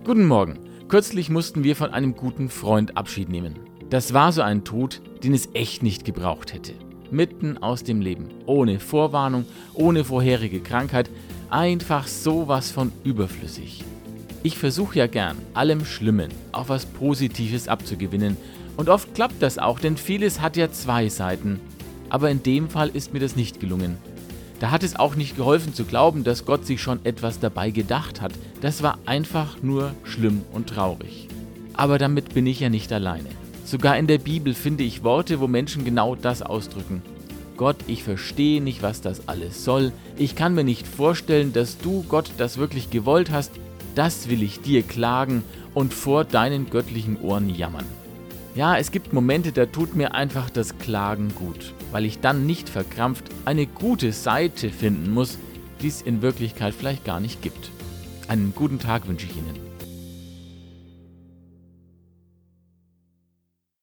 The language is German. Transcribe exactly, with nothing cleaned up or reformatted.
Guten Morgen. Kürzlich mussten wir von einem guten Freund Abschied nehmen. Das war so ein Tod, den es echt nicht gebraucht hätte. Mitten aus dem Leben, ohne Vorwarnung, ohne vorherige Krankheit, einfach sowas von überflüssig. Ich versuche ja gern, allem Schlimmen auch was Positives abzugewinnen. Und oft klappt das auch, denn vieles hat ja zwei Seiten. Aber in dem Fall ist mir das nicht gelungen. Da hat es auch nicht geholfen zu glauben, dass Gott sich schon etwas dabei gedacht hat. Das war einfach nur schlimm und traurig. Aber damit bin ich ja nicht alleine. Sogar in der Bibel finde ich Worte, wo Menschen genau das ausdrücken. Gott, ich verstehe nicht, was das alles soll. Ich kann mir nicht vorstellen, dass du, Gott, das wirklich gewollt hast. Das will ich dir klagen und vor deinen göttlichen Ohren jammern. Ja, es gibt Momente, da tut mir einfach das Klagen gut, weil ich dann nicht verkrampft eine gute Seite finden muss, die es in Wirklichkeit vielleicht gar nicht gibt. Einen guten Tag wünsche ich Ihnen.